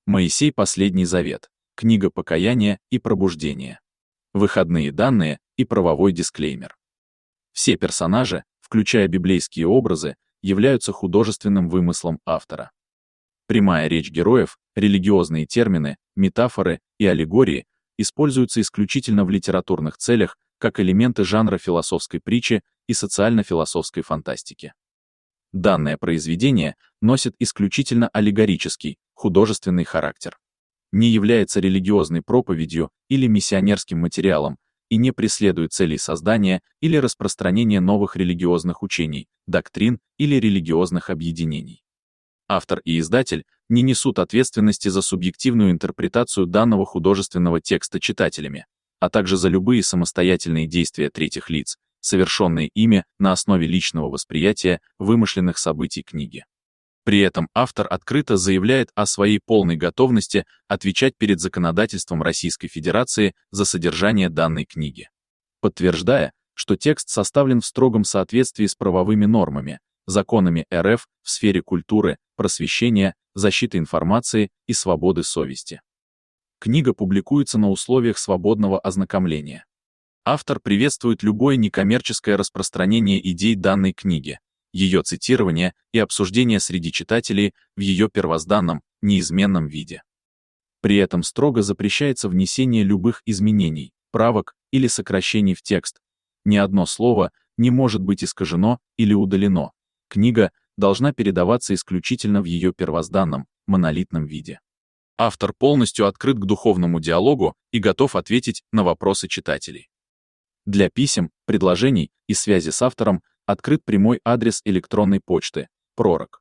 Моисей Последний Завет. Книга покаяния и пробуждения. Выходные данные и правовой дисклеймер. Все персонажи, включая библейские образы, являются художественным вымыслом автора. Прямая речь героев, религиозные термины, метафоры и аллегории используются исключительно в литературных целях как элементы жанра философской притчи и социально-философской фантастики. Данное произведение носит исключительно аллегорический, художественный характер. Не является религиозной проповедью или миссионерским материалом и не преследует целей создания или распространения новых религиозных учений, доктрин или религиозных объединений. Автор и издатель не несут ответственности за субъективную интерпретацию данного художественного текста читателями, а также за любые самостоятельные действия третьих лиц, совершенные ими на основе личного восприятия вымышленных событий книги. При этом автор открыто заявляет о своей полной готовности отвечать перед законодательством Российской Федерации за содержание данной книги, подтверждая, что текст составлен в строгом соответствии с правовыми нормами, законами РФ в сфере культуры, просвещения, защиты информации и свободы совести. Книга публикуется на условиях свободного ознакомления. Автор приветствует любое некоммерческое распространение идей данной книги, ее цитирование и обсуждение среди читателей в ее первозданном, неизменном виде. При этом строго запрещается внесение любых изменений, правок или сокращений в текст. Ни одно слово не может быть искажено или удалено. Книга должна передаваться исключительно в ее первозданном, монолитном виде. Автор полностью открыт к духовному диалогу и готов ответить на вопросы читателей. Для писем, предложений и связи с автором открыт прямой адрес электронной почты пророк.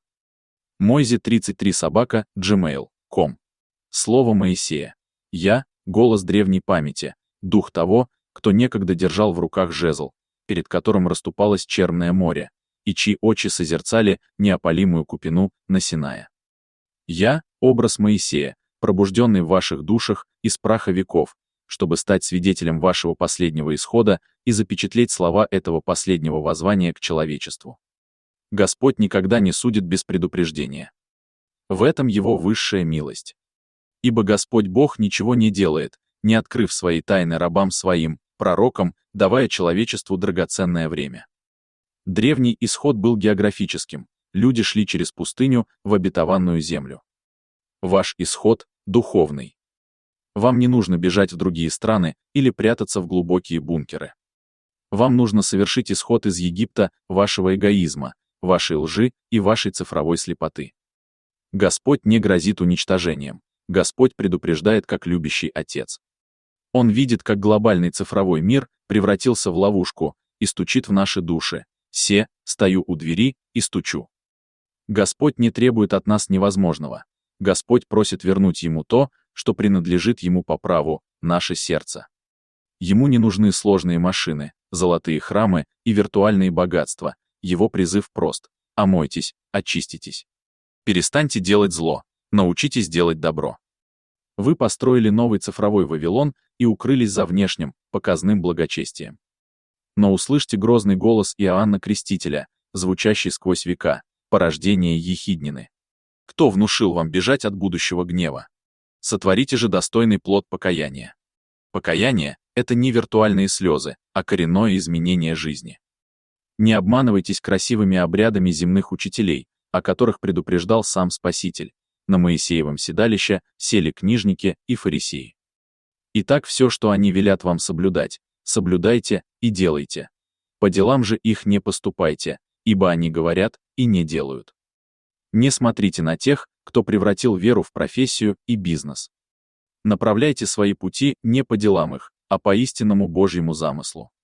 moizi33@gmail.com. Слово Моисея. Я — голос древней памяти, дух того, кто некогда держал в руках жезл, перед которым расступалось черное море, и чьи очи созерцали неопалимую купину на Синае. Я — образ Моисея, пробужденный в ваших душах из праха веков, чтобы стать свидетелем вашего последнего исхода и запечатлеть слова этого последнего воззвания к человечеству. Господь никогда не судит без предупреждения. В этом его высшая милость. Ибо Господь Бог ничего не делает, не открыв свои тайны рабам своим, пророкам, давая человечеству драгоценное время. Древний исход был географическим, люди шли через пустыню в обетованную землю. Ваш исход — духовный. Вам не нужно бежать в другие страны или прятаться в глубокие бункеры. Вам нужно совершить исход из Египта вашего эгоизма, вашей лжи и вашей цифровой слепоты. Господь не грозит уничтожением. Господь предупреждает как любящий отец. Он видит, как глобальный цифровой мир превратился в ловушку и стучит в наши души. Стою у двери и стучу. Господь не требует от нас невозможного. Господь просит вернуть Ему то, что принадлежит Ему по праву, наше сердце. Ему не нужны сложные машины, золотые храмы и виртуальные богатства. Его призыв прост: омойтесь, очиститесь. Перестаньте делать зло, научитесь делать добро. Вы построили новый цифровой Вавилон и укрылись за внешним, показным благочестием. Но услышьте грозный голос Иоанна Крестителя, звучащий сквозь века, порождение Ехиднины. Кто внушил вам бежать от будущего гнева? Сотворите же достойный плод покаяния. Покаяние — это не виртуальные слезы, а коренное изменение жизни. Не обманывайтесь красивыми обрядами земных учителей, о которых предупреждал сам Спаситель. На Моисеевом седалище сели книжники и фарисеи. Итак, все, что они велят вам соблюдать, соблюдайте и делайте. По делам же их не поступайте, ибо они говорят и не делают. Не смотрите на тех, кто превратил веру в профессию и бизнес. Направляйте свои пути не по делам их, а по истинному Божьему замыслу.